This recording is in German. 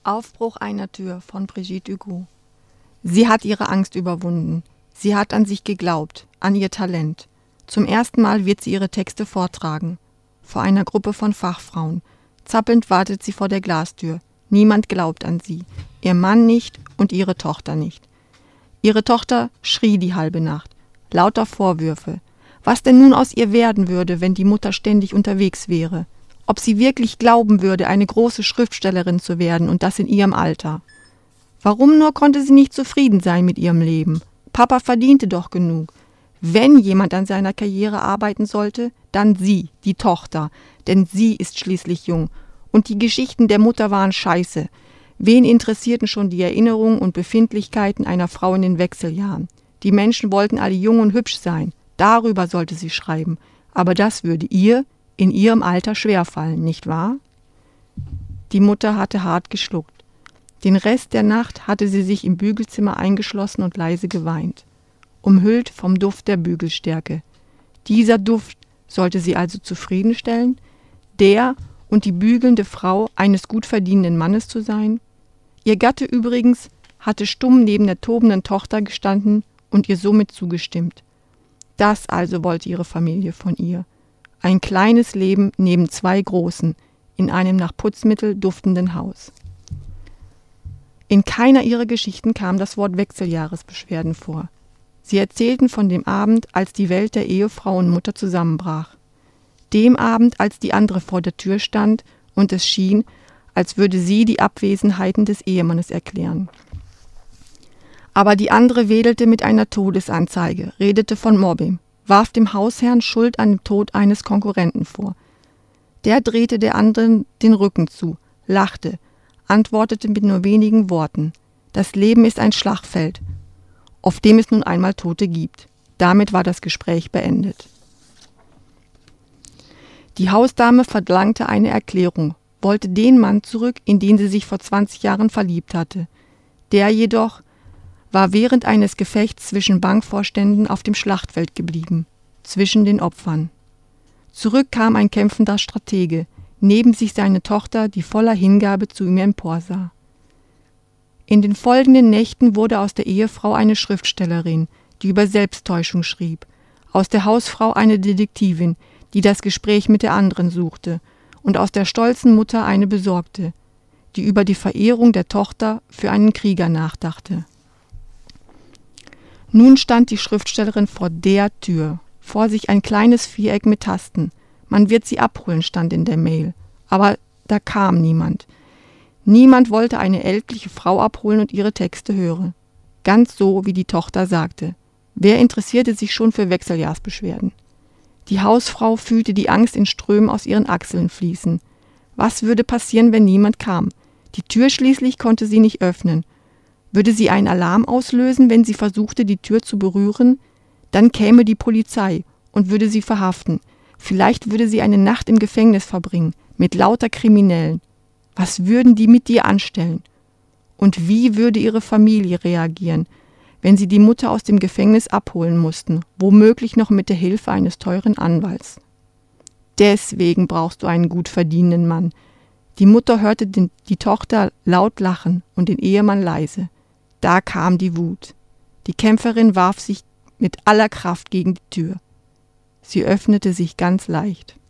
Aufbruch einer Tür von Brigitte Hugo. Sie hat ihre Angst überwunden. Sie hat an sich geglaubt, an ihr Talent. Zum ersten Mal wird sie ihre Texte vortragen. Vor einer Gruppe von Fachfrauen. Zappelnd wartet sie vor der Glastür. Niemand glaubt an sie. Ihr Mann nicht und ihre Tochter nicht. Ihre Tochter schrie die halbe Nacht. Lauter Vorwürfe. Was denn nun aus ihr werden würde, wenn die Mutter ständig unterwegs wäre. Ob sie wirklich glauben würde, eine große Schriftstellerin zu werden und das in ihrem Alter. Warum nur konnte sie nicht zufrieden sein mit ihrem Leben? Papa verdiente doch genug. Wenn jemand an seiner Karriere arbeiten sollte, dann sie, die Tochter, denn sie ist schließlich jung. Und die Geschichten der Mutter waren scheiße. Wen interessierten schon die Erinnerungen und Befindlichkeiten einer Frau in den Wechseljahren? Die Menschen wollten alle jung und hübsch sein. Darüber sollte sie schreiben. Aber das würde ihr in ihrem Alter schwerfallen, nicht wahr? Die Mutter hatte hart geschluckt. Den Rest der Nacht hatte sie sich im Bügelzimmer eingeschlossen und leise geweint. Umhüllt vom Duft der Bügelstärke. Dieser Duft sollte sie also zufriedenstellen, der und die bügelnde Frau eines gut verdienenden Mannes zu sein? Ihr Gatte übrigens hatte stumm neben der tobenden Tochter gestanden und ihr somit zugestimmt. Das also wollte ihre Familie von ihr. Ein kleines Leben neben zwei großen, in einem nach Putzmittel duftenden Haus. In keiner ihrer Geschichten kam das Wort Wechseljahresbeschwerden vor. Sie erzählten von dem Abend, als die Welt der Ehefrau und Mutter zusammenbrach. Dem Abend, als die andere vor der Tür stand und es schien, als würde sie die Abwesenheiten des Ehemannes erklären. Aber die andere wedelte mit einer Todesanzeige, redete von Mobbing, warf dem Hausherrn Schuld an dem Tod eines Konkurrenten vor. Der drehte der anderen den Rücken zu, lachte, antwortete mit nur wenigen Worten. Das Leben ist ein Schlachtfeld, auf dem es nun einmal Tote gibt. Damit war das Gespräch beendet. Die Hausdame verlangte eine Erklärung, wollte den Mann zurück, in den sie sich vor 20 Jahren verliebt hatte. Der jedoch war während eines Gefechts zwischen Bankvorständen auf dem Schlachtfeld geblieben, zwischen den Opfern. Zurück kam ein kämpfender Stratege, neben sich seine Tochter, die voller Hingabe zu ihm emporsah. In den folgenden Nächten wurde aus der Ehefrau eine Schriftstellerin, die über Selbsttäuschung schrieb, aus der Hausfrau eine Detektivin, die das Gespräch mit der anderen suchte, und aus der stolzen Mutter eine Besorgte, die über die Verehrung der Tochter für einen Krieger nachdachte. Nun stand die Schriftstellerin vor der Tür, vor sich ein kleines Viereck mit Tasten. Man wird sie abholen, stand in der Mail. Aber da kam niemand. Niemand wollte eine ältliche Frau abholen und ihre Texte hören. Ganz so, wie die Tochter sagte. Wer interessierte sich schon für Wechseljahrsbeschwerden? Die Hausfrau fühlte die Angst in Strömen aus ihren Achseln fließen. Was würde passieren, wenn niemand kam? Die Tür schließlich konnte sie nicht öffnen. Würde sie einen Alarm auslösen, wenn sie versuchte, die Tür zu berühren? Dann käme die Polizei und würde sie verhaften. Vielleicht würde sie eine Nacht im Gefängnis verbringen, mit lauter Kriminellen. Was würden die mit ihr anstellen? Und wie würde ihre Familie reagieren, wenn sie die Mutter aus dem Gefängnis abholen mussten, womöglich noch mit der Hilfe eines teuren Anwalts? Deswegen brauchst du einen gut verdienenden Mann. Die Mutter hörte die Tochter laut lachen und den Ehemann leise. Da kam die Wut. Die Kämpferin warf sich mit aller Kraft gegen die Tür. Sie öffnete sich ganz leicht.